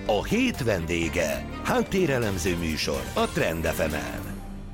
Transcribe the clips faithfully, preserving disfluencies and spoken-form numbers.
A hét vendége. Háttérelemző műsor a Trend ef emen.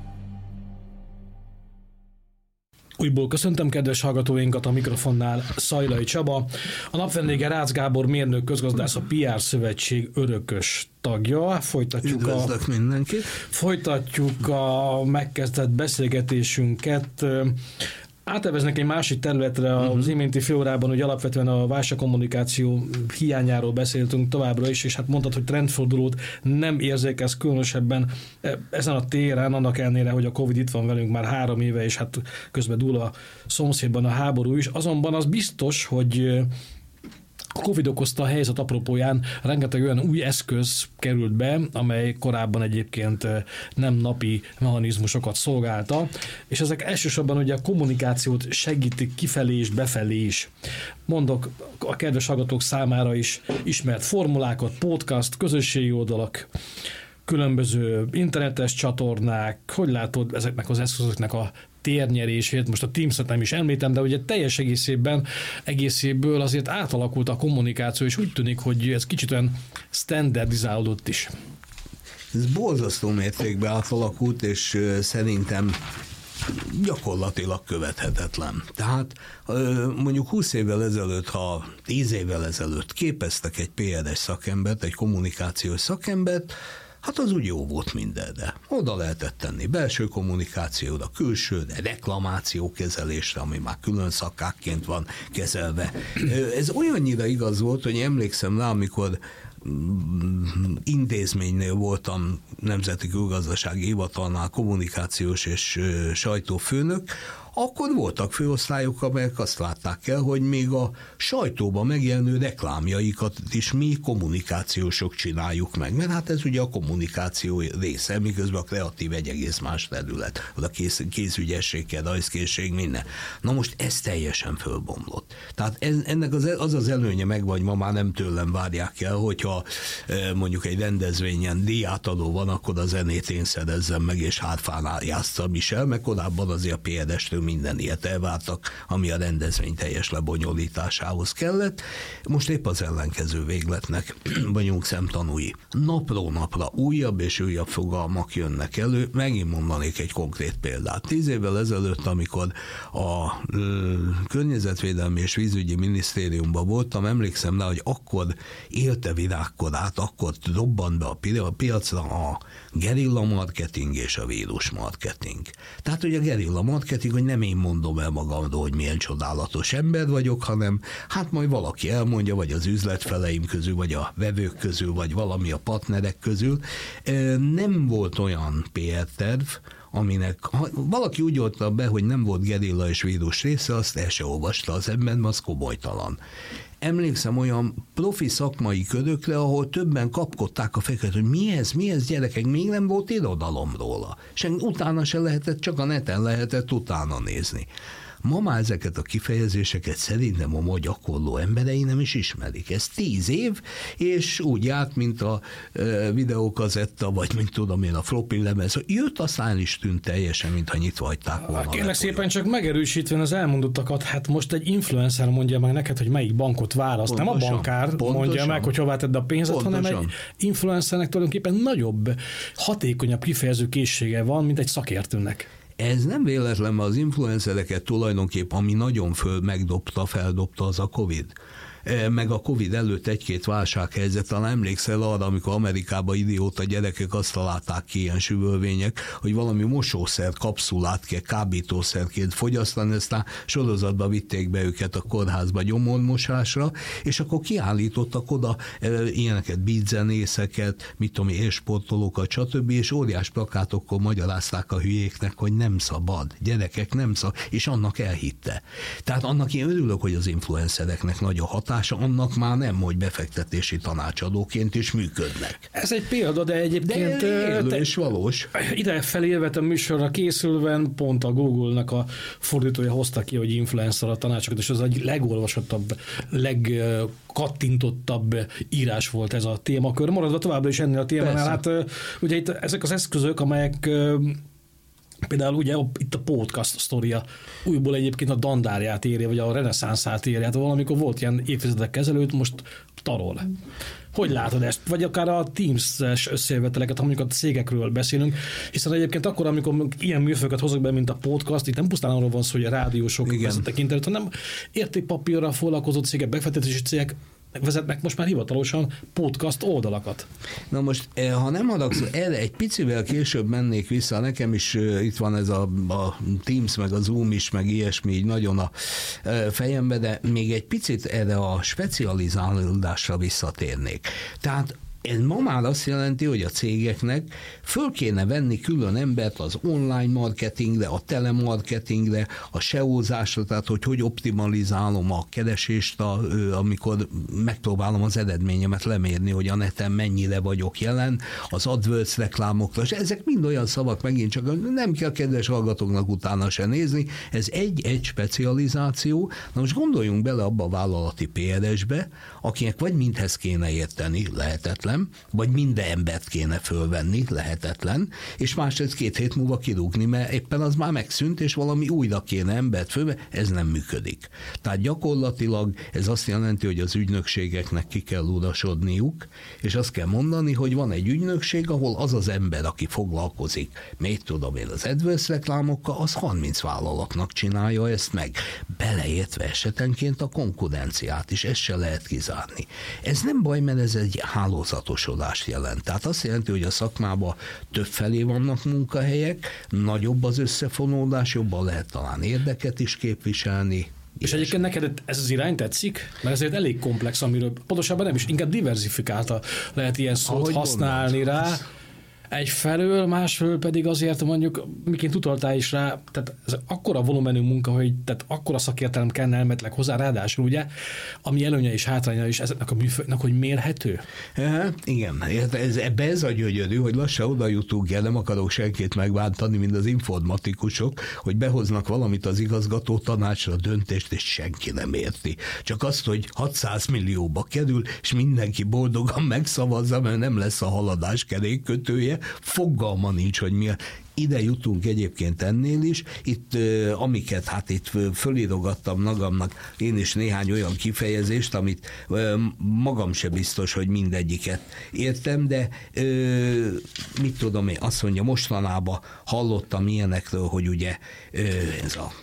Újból köszöntöm kedves hallgatóinkat, a mikrofonnál Szajlai Csaba. A nap vendége Rácz Gábor mérnök közgazdász, a pé er Szövetség örökös tagja. Folytatjuk Üdvözlök a, mindenkit! Folytatjuk a megkezdett beszélgetésünket. Áteveznek egy másik területre, az uh-huh. iménti fél órában, hogy alapvetően a válságkommunikáció hiányáról beszéltünk továbbra is, és hát mondtad, hogy trendfordulót nem érzékelsz különösebben ezen a téren, annak ellenére, hogy a Covid itt van velünk már három éve, és hát közben dúl a szomszédban a háború is. Azonban az biztos, hogy a Covid okozta a helyzet apropóján rengeteg olyan új eszköz került be, amely korábban egyébként nem napi mechanizmusokat szolgálta, és ezek elsősorban ugye a kommunikációt segítik kifelé és befelé is. Mondok a kedves hallgatók számára is ismert formulákat, podcast, közösségi oldalak, különböző internetes csatornák. Hogy látod ezeknek az eszközöknek a térnyerését, most a Teams-et nem is említem, de ugye teljes egészében, egészéből azért átalakult a kommunikáció, és úgy tűnik, hogy ez kicsit olyan standardizálódott is. Ez borzasztó mértékben átalakult, és szerintem gyakorlatilag követhetetlen. Tehát mondjuk húsz évvel ezelőtt, ha tíz évvel ezelőtt képeztek egy pé er-es szakembert, egy kommunikációs szakembert, hát az úgy jó volt mindenre. Oda lehetett tenni belső kommunikációra, külsőre, reklamációkezelésre, ami már külön szakákként van kezelve. Ez olyannyira igaz volt, hogy emlékszem rá, amikor intézménynél voltam, Nemzeti Külgazdasági Hivatalnál kommunikációs és sajtófőnök, akkor voltak főosztályok, amelyek azt látták el, hogy még a sajtóban megjelenő reklámjaikat is mi kommunikációsok csináljuk meg, mert hát ez ugye a kommunikáció része, miközben a kreatív egy egész más terület, a kéz, kézügyességgel, rajzkészség, minden. Na most ez teljesen fölbomlott. Tehát ez, ennek az, az az előnye megvan, hogy ma már nem tőlem várják el, hogyha mondjuk egy rendezvényen díjátadó van, akkor a zenét én szerezzem meg, és hátfánál játsszam is el, mert korábban azért a pé er-estől minden ilyet elvártak, ami a rendezvény teljes lebonyolításához kellett. Most épp az ellenkező végletnek vagyunk szemtanúi. Napról napra újabb és újabb fogalmak jönnek elő. Megint mondanék egy konkrét példát. Tíz évvel ezelőtt, amikor a ö, Környezetvédelmi és Vízügyi Minisztériumban voltam, emlékszem rá, hogy akkor élte virágkorát, akkor robbant be a piacra a gerilla marketing és a vírus marketing. Tehát, hogy a gerilla marketing, hogy nem én mondom el magamról, hogy milyen csodálatos ember vagyok, hanem hát majd valaki elmondja, vagy az üzletfeleim közül, vagy a vevők közül, vagy valami a partnerek közül. Nem volt olyan pé er-terv, aminek, ha valaki úgy oltta be, hogy nem volt gerilla és vírus része, azt el se olvasta az ember, mert az komolytalan. Emlékszem olyan profi szakmai körökre, ahol többen kapkodták a fejüket, hogy mi ez, mi ez, gyerekek, még nem volt irodalom róla. És utána se lehetett, csak a neten lehetett utána nézni. Ma már ezeket a kifejezéseket szerintem a ma gyakorló emberei nem is ismerik. Ez tíz év, és úgy járt, mint a e, videókazetta, vagy mint tudom én, a floppy lemez. Jött, aztán is tűnt teljesen, mintha nyitva hagyták volna. Kérlek szépen csak megerősítve az elmondottakat, hát most egy influencer mondja meg neked, hogy melyik bankot választ. Pontosan, nem a bankár pontosan, mondja meg, hogy hová tedd a pénzet, pontosan. Hanem egy influencernek tulajdonképpen nagyobb, hatékonyabb kifejező készsége van, mint egy szakértőnek. Ez nem véletlen, mert az influencereket tulajdonképp, ami nagyon föl megdobta, feldobta, az a Covid. Meg a Covid előtt egy-két válsághelyzet, talán emlékszel arra, amikor Amerikában idióta gyerekek azt találták ki, ilyen süvölvények, hogy valami mosószer kapszulát kell kábítószerként fogyasztani, aztán sorozatba vitték be őket a kórházba gyomormosásra, és akkor kiállítottak oda e, ilyeneket, beatzenészeket, mit tudom, élsportolókat, stb., és óriás plakátokkal magyarázták a hülyéknek, hogy nem szabad, gyerekek, nem szabad, és annak elhitte. Tehát annak én örülök, hogy az influencereknek nagy a hatás, annak már nem, hogy befektetési tanácsadóként is működnek. Ez egy példa, de egyébként... De élő és valós. Ide felélvet a műsorra készülven, pont a Google-nak a fordítója hozta ki, hogy influencer a tanácsokat, és az egy legolvasottabb, legkattintottabb írás volt ez a témakör. Maradva továbbra is ennél a témánál, hát ugye itt ezek az eszközök, amelyek például ugye itt a podcast sztoria újból egyébként a dandárját éri, vagy a reneszánszát éri. Hát valamikor volt ilyen évtizedek ezelőtt, most tarol. Hogy látod ezt? Vagy akár a Teams-es összejöveteleket, ha mondjuk a cégekről beszélünk, hiszen egyébként akkor, amikor ilyen műfőket hozok be, mint a podcast, itt nem pusztán arról van szó, hogy a rádiósok vezetnek internet, hanem értékpapírral foglalkozó cégek, befektetési cégek vezetnek most már hivatalosan podcast oldalakat. Na most, ha nem adok, erre egy picivel később mennék vissza, nekem is itt van ez a, a Teams, meg a Zoom is, meg ilyesmi így nagyon a fejembe, de még egy picit erre a specializálódásra visszatérnék. Tehát ez ma már azt jelenti, hogy a cégeknek föl kéne venni külön embert az online marketingre, a telemarketingre, a es e o-zásra, tehát hogy hogy optimalizálom a keresést, a, amikor megpróbálom az eredményemet lemérni, hogy a neten mennyire vagyok jelen, az AdWords reklámokra, és ezek mind olyan szavak, megint csak nem kell kedves hallgatóknak utána se nézni, ez egy-egy specializáció. Na most gondoljunk bele abba a vállalati pé er es-be, akinek vagy mindhez kéne érteni, lehetetlen, vagy minden embert kéne fölvenni, lehetetlen, és másrészt két hét múlva kirúgni, mert éppen az már megszűnt, és valami újra kéne embert fölvenni, ez nem működik. Tehát gyakorlatilag ez azt jelenti, hogy az ügynökségeknek ki kell urasodniuk, és azt kell mondani, hogy van egy ügynökség, ahol az az ember, aki foglalkozik, mit tudom én, az AdWords reklámokkal, az harminc vállalatnak csinálja ezt meg, beleértve esetenként a konkurenciát is, ezt se lehet kizárni. Ez nem baj, mert ez egy hálózat jelent. Tehát azt jelenti, hogy a szakmában több felé vannak munkahelyek, nagyobb az összefonódás, jobban lehet talán érdeket is képviselni. És egyébként neked ez az irány tetszik? Mert ezért elég komplex, amiről pontosabban nem is, inkább diversifikálta lehet ilyen szót ahogy használni gondolod rá. Egyfelől, másfelől pedig azért mondjuk, miként utaltál is rá, tehát ez akkora volumenű munka, hogy tehát akkora szakértelem kellene elméletileg hozzá, ráadásul ugye, ami előnye és hátránya is ezeknek a műfőknek, hogy mérhető. E, igen, ez, ebbe ez a gyönyörű, hogy lassan oda jutunk el, nem akarok senkit megbántani, mint az informatikusok, hogy behoznak valamit az igazgató tanácsra, döntést, és senki nem érti. Csak azt, hogy hatszáz millióba kerül, és mindenki boldogan megszavazza, mert nem lesz a haladás kerékkötője, fogalma nincs, hogy mi a... Ide jutunk egyébként ennél is, itt amiket hát itt fölírogattam magamnak, én is néhány olyan kifejezést, amit magam se biztos, hogy mindegyiket értem, de mit tudom én, azt mondja, mostanában hallottam ilyenekről, hogy ugye ez a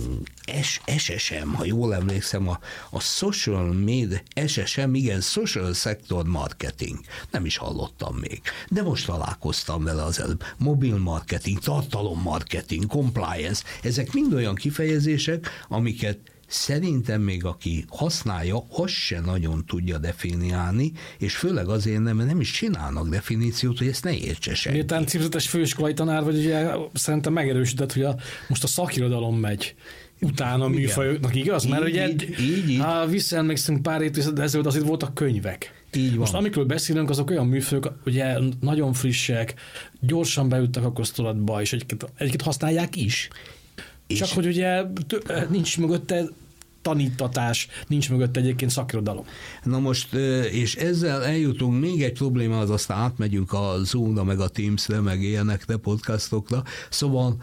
es es em, ha jól emlékszem, a, a social media, es es em, igen, social sector marketing. Nem is hallottam még, de most találkoztam vele az előbb. Mobil marketing, tartalommarketing, compliance, ezek mind olyan kifejezések, amiket szerintem még aki használja, az se nagyon tudja definiálni, és főleg azért nem, mert nem is csinálnak definíciót, hogy ezt ne értse senki. Miután címzetes főiskolai tanár vagy, ugye szerintem megerősített, hogy a, most a szakirodalom megy utána a műfajoknak, igaz? Mert így, ugye, így, így, így. Ha visszaemlékszünk pár évtized ezelőtt, azért voltak könyvek. Így most amikről beszélünk, azok olyan műfők, ugye nagyon frissek, gyorsan beüttek a köztudatba, és egyiket, egyiket használják is. És csak hogy ugye nincs mögötte tanítatás, nincs mögött egyébként szakirodalom. Na most, és ezzel eljutunk, még egy probléma, az aztán átmegyünk a Zoom-ra, meg a Teams-re, meg ilyenekre, podcastokra. Szóval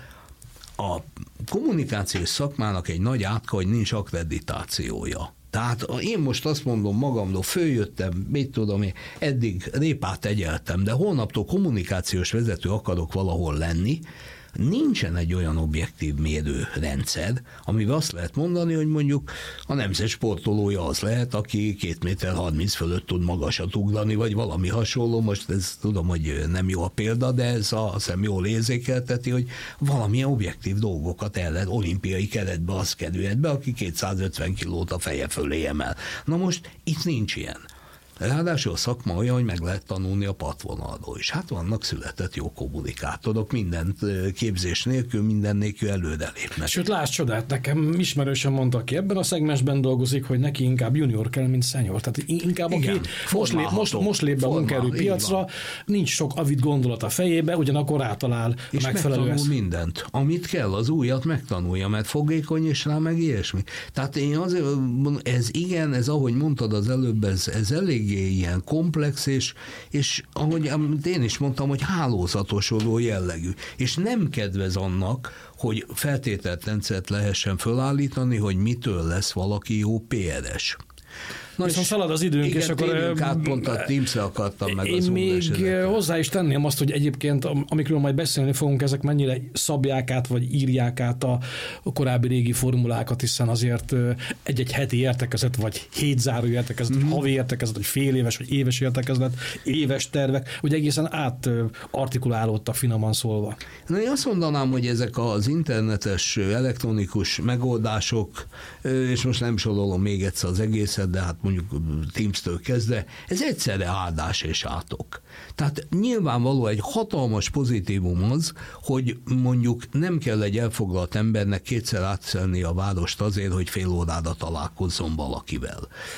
a kommunikációs szakmának egy nagy átka, hogy nincs akkreditációja. Tehát én most azt mondom magamról, följöttem, mit tudom én, eddig répát egyeltem, de holnaptól kommunikációs vezető akarok valahol lenni, nincsen egy olyan objektív mérőrendszer, amivel azt lehet mondani, hogy mondjuk a nemzet sportolója az lehet, aki két méter harminc fölött tud magasat ugrani, vagy valami hasonló. Most ez tudom, hogy nem jó a példa, de ez a szem jól érzékelteti, hogy valamilyen objektív dolgokat el lehet, olimpiai keretbe az kerülhet be, aki kétszázötven kilót a feje fölé emel. Na most itt nincs ilyen. Ráadásul a szakma olyan, hogy meg lehet tanulni a partvonalról is. Hát vannak született jó kommunikátorok, minden képzés nélkül, minden nélkül előrelépnek. Sőt, láss csodát, nekem ismerősen mondta, ki ebben a szegmensben dolgozik, hogy neki inkább junior kell, mint senior. Tehát inkább igen, aki most lép, most, most lép be a munkaerőpiacra, nincs sok avid gondolat a fejébe, ugyanakkor rátalál és a megfelelő. És megtanul mindent. Amit kell, az újat megtanulja, mert fogékony és rá meg ilyesmi. Tehát én azért, ez igen, ez ahogy mondtad az előbb, ez, ez elég ilyen komplex, és, és ahogy én is mondtam, hogy hálózatosodó jellegű. És nem kedvez annak, hogy feltételt rendszert lehessen fölállítani, hogy mitől lesz valaki jó pé er es. Na viszont szalad az időnk, igen, és akkor... át pont a Teams-re akartam meg én az még hozzá is tenném azt, hogy egyébként, amikről majd beszélni fogunk, ezek mennyire szabják át, vagy írják át a korábbi régi formulákat, hiszen azért egy-egy heti értekezet, vagy hétzáró értekezet, mm-hmm. vagy havi értekezet, vagy fél éves, vagy éves értekezet, éves tervek, hogy egészen átartikulálódtak, finoman szólva. Na, én azt mondanám, hogy ezek az internetes, elektronikus megoldások, és most nem sorolom még egyszer az egészet, de hát mondjuk Teams-től kezdve, ez egyszerre áldás és átok. Tehát nyilvánvaló egy hatalmas pozitívum az, hogy mondjuk nem kell egy elfoglalt embernek kétszer átszelni a várost azért, hogy fél órára találkozzon valakivel.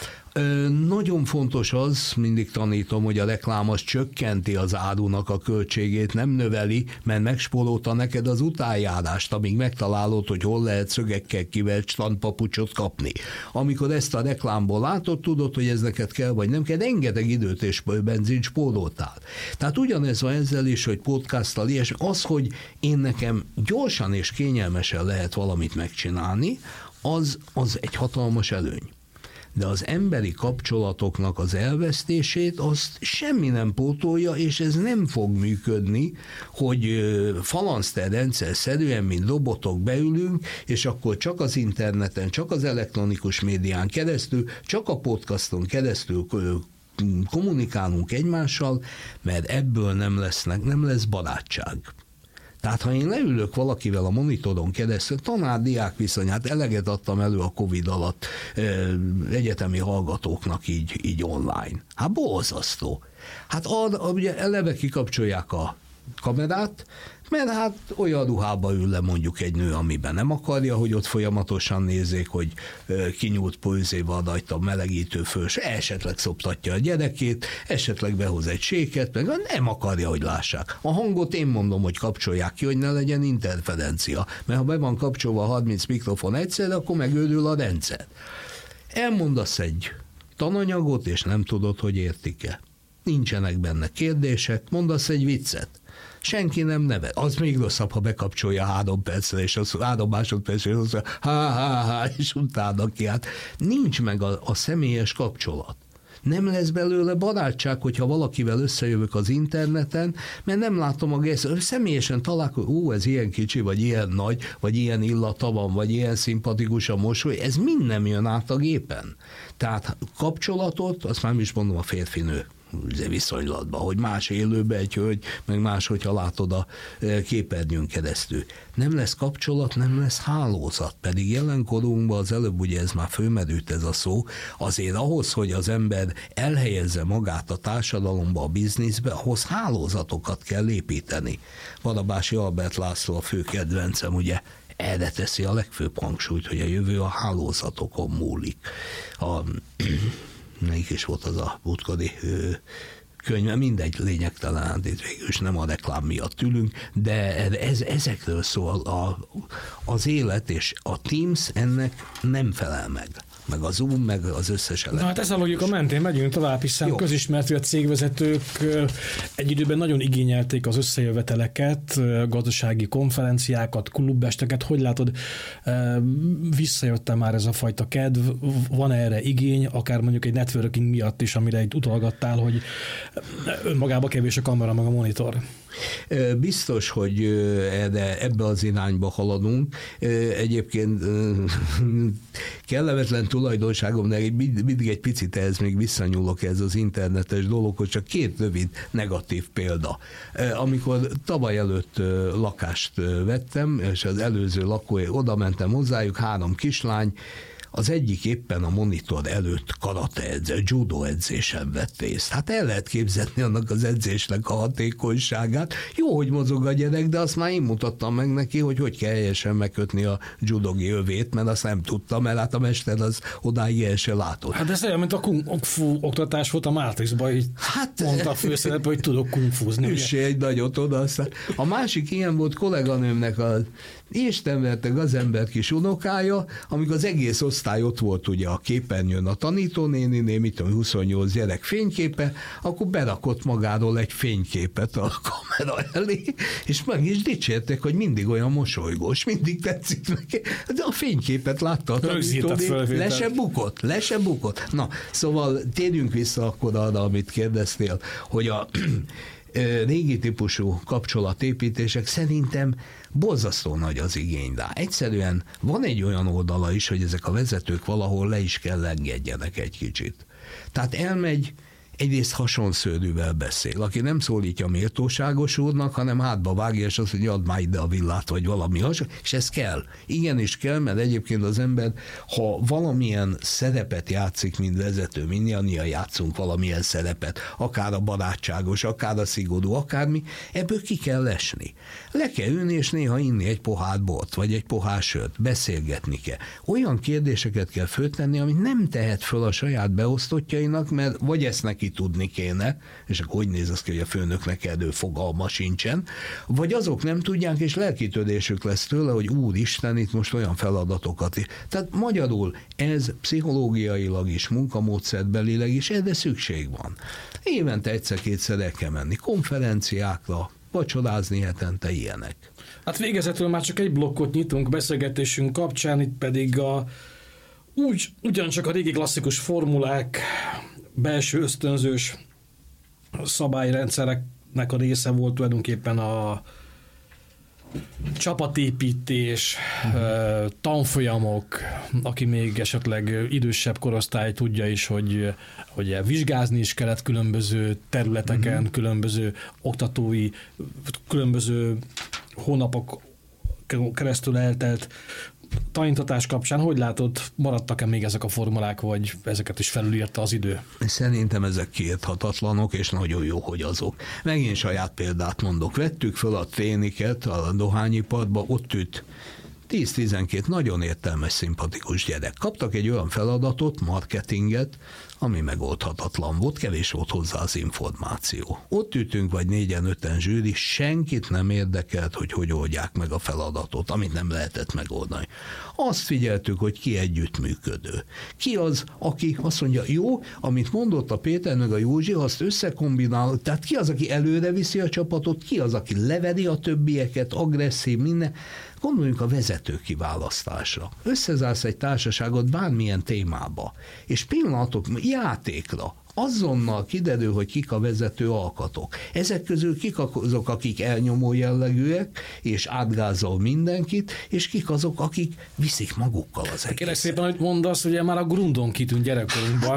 Ö, nagyon fontos az, mindig tanítom, hogy a reklám az csökkenti az árunak a költségét, nem növeli, mert megspórolta neked az utánjárást, amíg megtalálod, hogy hol lehet szögekkel kivert strandpapucsot kapni. Amikor ezt a reklámból látod, tudod, hogy ez neked kell, vagy nem kell, rengeteg időt és benzint spóroltál. Tehát ugyanez van ezzel is, hogy podcasttal ilyesmi, az, hogy én nekem gyorsan és kényelmesen lehet valamit megcsinálni, az, az egy hatalmas előny. De az emberi kapcsolatoknak az elvesztését azt semmi nem pótolja, és ez nem fog működni, hogy falanszter rendszer szerűen, mint robotok beülünk, és akkor csak az interneten, csak az elektronikus médián keresztül, csak a podcaston keresztül kommunikálunk egymással, mert ebből nem lesznek, nem lesz barátság. Tehát ha én leülök valakivel a monitoron keresztül, tanár-diák viszonyát eleget adtam elő a Covid alatt egyetemi hallgatóknak így, így online. Hát borzasztó. Hát a, a, ugye eleve kikapcsolják a kamerát, mert hát olyan ruhába ül le mondjuk egy nő, amiben nem akarja, hogy ott folyamatosan nézzék, hogy kinyúlt pulzéval rajta melegítő föl, esetleg szoptatja a gyerekét, esetleg behoz egy séket, meg nem akarja, hogy lássák. A hangot én mondom, hogy kapcsolják ki, hogy ne legyen interferencia, mert ha be van kapcsolva harminc mikrofon egyszerre, akkor megőrül a rendszer. Elmondasz egy tananyagot, és nem tudod, hogy értik-e. Nincsenek benne kérdések, mondasz egy viccet. Senki nem nevet. Az még rosszabb, ha bekapcsolja három percre, és az három másodpercre, és az há-há-há, és utána ki. Hát nincs meg a, a személyes kapcsolat. Nem lesz belőle barátság, hogyha valakivel összejövök az interneten, mert nem látom a gesztet. Személyesen találkozom, ó, ez ilyen kicsi, vagy ilyen nagy, vagy ilyen illata van, vagy ilyen szimpatikus a mosoly, ez mind nem jön át a gépen. Tehát kapcsolatot, azt már is mondom, a férfi-nő viszonylatban, hogy más élőben egy hölgy, meg más, hogyha látod a képernyőn keresztül. Nem lesz kapcsolat, nem lesz hálózat, pedig jelenkorunkban az előbb ugye ez már fölmerült ez a szó, azért ahhoz, hogy az ember elhelyezze magát a társadalomba, a bizniszbe, ahhoz hálózatokat kell építeni. Barabási Albert László a fő kedvencem, ugye, erre teszi a legfőbb hangsúlyt, hogy a jövő a hálózatokon múlik. A melyik is volt az a múltkori könyv, mindegy, lényegtelen, itt végül is nem a reklám miatt ülünk, de ez, ezekről szól a, az élet, és a Teams ennek nem felel meg. Meg a Zoom, meg az összes elektronikus. Na hát ez a logika mentén megyünk tovább, hiszen jó. Közismert, hogy a cégvezetők egy időben nagyon igényelték az összejöveteleket, gazdasági konferenciákat, klubesteket. Hogy látod, visszajött már ez a fajta kedv? Van erre igény, akár mondjuk egy networking miatt is, amire itt utalgattál, hogy önmagában kevés a kamera, meg a monitor? Biztos, hogy erre, ebbe az irányba haladunk. Egyébként kellemetlen tulajdonságom, de mindig egy picit ehhez még visszanyúlok ez az internetes dologhoz, csak két rövid negatív példa. Amikor tavaly előtt lakást vettem, és az előző lakói, oda mentem hozzájuk, három kislány, az egyik éppen a monitor előtt karate edző, judo edzésen vett részt. Hát el lehet képzelni annak az edzésnek a hatékonyságát. Jó, hogy mozog a gyerek, de azt már én mutattam meg neki, hogy hogy kell helyesen megkötni a judogi övét, mert azt nem tudtam, mert hát a mester az odáig el se látott. Hát ez olyan, mint a kung fu oktatás volt a Matrixban, így hát, mondta a főszereplő, hogy tudok kung fuzni. Üssé egy nagyot oda. Aztán. A másik ilyen volt kolléganőmnek a Isten verte gazember kis unokája, amikor az egész osztály ott volt ugye a képernyőn a tanítónéniné, mit tudom, huszonnyolc gyerek fényképe, akkor berakott magáról egy fényképet a kamera elé, és meg is dicsértek, hogy mindig olyan mosolygós, mindig tetszik neki. De a fényképet látta a tanítónéni, le se bukott, le se bukott. Na, szóval térjünk vissza akkor arra, amit kérdeztél, hogy a régi típusú kapcsolatépítések szerintem borzasztó nagy az igény rá. Egyszerűen van egy olyan oldala is, hogy ezek a vezetők valahol le is kell engedjenek egy kicsit. Tehát elmegy, egyrészt hasonszőrűvel beszél, aki nem szólítja méltóságos úrnak, hanem hátba vágja, és azt mondja, add már ide a villát, vagy valami hasonló, és ez kell. Igenis kell, mert egyébként az ember, ha valamilyen szerepet játszik, mint vezető, mindannyian játszunk valamilyen szerepet, akár a barátságos, akár a szigorú, akármi, ebből ki kell esni. Le kell ülni, és néha inni egy pohár bort, vagy egy pohár sört, beszélgetni kell. Olyan kérdéseket kell föltenni, amit nem tehet föl a saját beosztottjainak, mert vagy ezt neki tudni kéne, és akkor hogy néz az ki, hogy a főnöknek erről fogalma sincsen, vagy azok nem tudják, és lelkitörésük lesz tőle, hogy úristen, itt most olyan feladatokat. Tehát magyarul ez pszichológiailag is, munkamódszerbelileg is erre szükség van. Évente egyszer-kétszer el kell menni konferenciákra, vacsorázni hetente, ilyenek. Hát végezetül már csak egy blokkot nyitunk beszélgetésünk kapcsán, itt pedig a úgy, ugyancsak a régi klasszikus formulák, belső ösztönzős szabályrendszereknek a része volt tulajdonképpen a csapatépítés, uh-huh. tanfolyamok, aki még esetleg idősebb korosztály tudja is, hogy, hogy vizsgázni is kellett különböző területeken, uh-huh. különböző oktatói, különböző hónapok keresztül eltelt tanítatás kapcsán. Hogy látod, maradtak-e még ezek a formulák, vagy ezeket is felülírta az idő? Szerintem ezek kiérthatatlanok, és nagyon jó, hogy azok. Megint saját példát mondok. Vettük fel a tréniket a dohányiparba, ott ült tíz-tizenkét nagyon értelmes, szimpatikus gyerek. Kaptak egy olyan feladatot, marketinget, ami megoldhatatlan volt, kevés volt hozzá az információ. Ott ütünk vagy négyen, öten zsűri, senkit nem érdekelt, hogy hogy oldják meg a feladatot, amit nem lehetett megoldani. Azt figyeltük, hogy ki együttműködő. Ki az, aki azt mondja, jó, amit mondott a Péter meg a Józsi, azt összekombinál, tehát ki az, aki előre viszi a csapatot, ki az, aki leveri a többieket, agresszív, minden. Gondoljunk a vezető kiválasztásra. Összezársz egy társaságot bármilyen témába, és pillanatok, játékra, azonnal kiderül, hogy kik a vezető alkatok. Ezek közül kik azok, akik elnyomó jellegűek, és átgázol mindenkit, és kik azok, akik viszik magukkal az egészet. Kérlek szépen, hogy mondasz, ugye már a Grundon kitűnt gyerekkorunkban,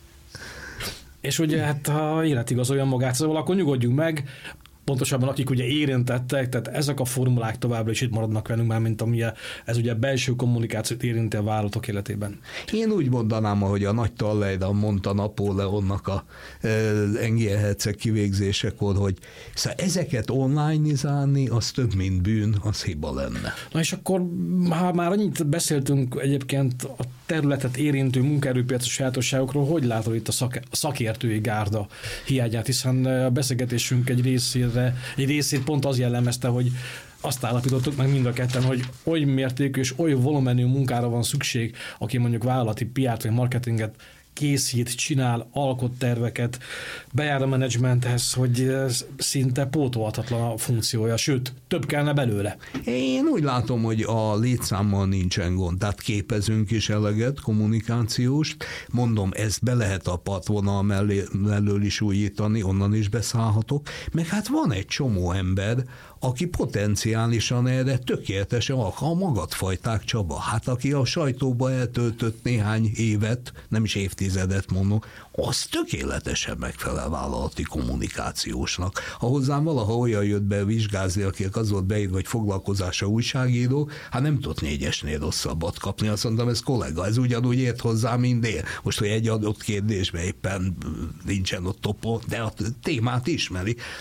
és ugye hát ha életigazolja magát, szóval akkor nyugodjunk meg, pontosabban akik ugye érintettek, tehát ezek a formulák továbbra is itt maradnak velünk már, mint ami ez ugye belső kommunikációt érinti a vállalatok életében. Én úgy mondanám, ahogy a nagy Talleyrand mondta Napóleonnak a e, Engelherceg kivégzésekor, hogy szóval ezeket online-izálni, az több, mint bűn, az hiba lenne. Na és akkor ha már annyit beszéltünk egyébként a területet érintő munkaerőpiaci sajátosságokról, hogy látod itt a szak, szakértői gárda hiányát, hiszen a beszélgetésünk egy részére egy részét pont az jellemezte, hogy azt állapítottuk meg mind a ketten, hogy oly mértékű és oly volumenű munkára van szükség, aki mondjuk vállalati pé er-t vagy marketinget készít, csinál, alkot terveket, bejár a menedzsmenthez, hogy szinte pótolhatatlan a funkciója, sőt, több kellene belőle. Én úgy látom, hogy a létszámmal nincsen gond, tehát képezünk is eleget, kommunikációst, mondom, ezt be lehet a patvonal mellé, mellől is újítani, onnan is beszállhatok, meg hát van egy csomó ember, aki potenciálisan erre tökéletesen alkalmas, a magadfajták Csaba, hát aki a sajtóba eltöltött néhány évet, nem is évtizedet mondom, az tökéletesen megfelel vállalati kommunikációsnak. Ha hozzám valaha olyan jött be vizsgázni, akinek az volt beírva, hogy foglalkozása újságíró, hát nem tudott négyesnél rosszabbat kapni, azt mondtam, ez kollega, ez ugyanúgy ért hozzá, mint én. Most, hogy egy adott kérdésben éppen nincsen ott topo, de a témát ismeri. Tehát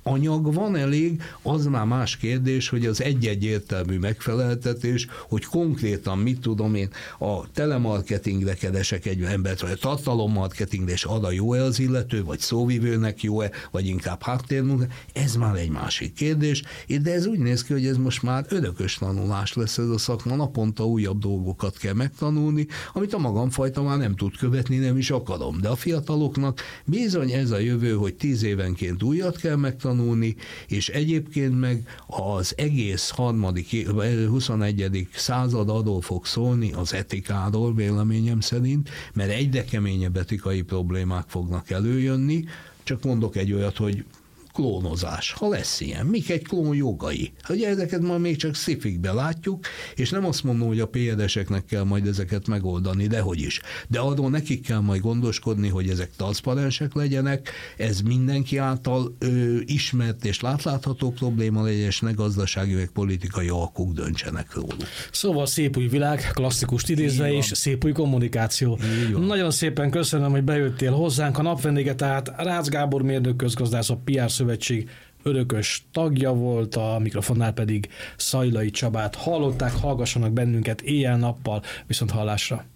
anyag van elég, az már más kérdés, hogy az egy-egy értelmű megfeleltetés, hogy konkrétan mit tudom én, a telemarketingre keresek egy embert, vagy a tartalommarketingre, és arra jó-e az illető, vagy szóvivőnek jó-e, vagy inkább háttérmunka, ez már egy másik kérdés, de ez úgy néz ki, hogy ez most már örökös tanulás lesz ez a szakma, naponta újabb dolgokat kell megtanulni, amit a magamfajta már nem tud követni, nem is akarom, de a fiataloknak bizony ez a jövő, hogy tíz évenként újat kell megtanulni, és egyébként meg az egész harmadik, huszonegyedik század arról fog szólni, az etikáról véleményem szerint, mert egyre keményebb etikai problémák fognak előjönni, csak mondok egy olyat, hogy klónozás, ha lesz ilyen, mik egy klón jogai? Ugye ezeket ma még csak sci-fikbe látjuk, és nem azt mondom, hogy a pé er eseknek kell majd ezeket megoldani, de hogy is. De arról nekik kell majd gondoskodni, hogy ezek transzparensek legyenek, ez mindenki által ö, ismert és látlátható probléma legyen, és ne gazdasági meg politikai alkuk döntsenek róluk. Szóval szép új világ, klasszikust idézve, és szép új kommunikáció. Nagyon szépen köszönöm, hogy bejöttél hozzánk. A napvendége tehát Rácz Gábor mérnök közgazdász, a pé er Szövetség örökös tagja volt, a mikrofonnál pedig Szajlai Csabát hallották, hallgassanak bennünket éjjel-nappal, viszont hallásra.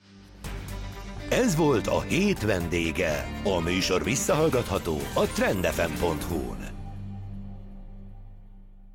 Ez volt a hét vendége. A műsor visszahallgatható a trend ef em pont hu-n.